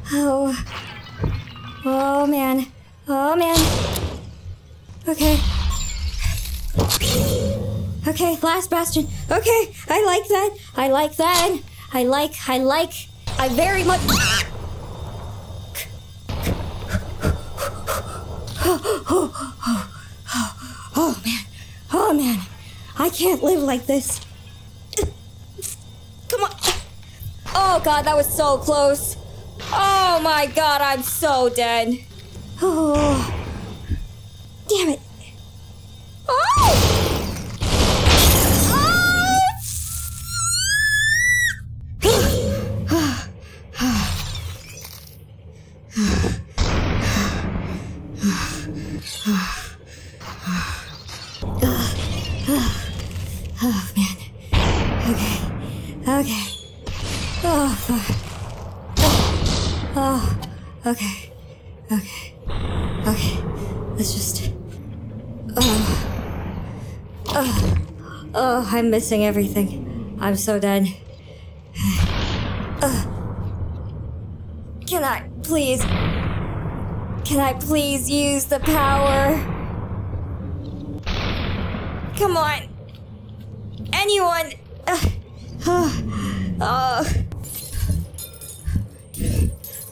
Oh. Oh, man. Oh, man. Okay. Okay, last bastion. Okay, I like that. I like that. I very much... Oh, man. Oh, man. I can't live like this. Come on. Oh, God, that was so close. Oh, my God, I'm so dead. Oh. Damn it. Oh! Oh, man. Okay. Oh, fuck. Oh, okay. Let's just... Oh, I'm missing everything. I'm so dead. Can I please use the power? Come on. Anyone.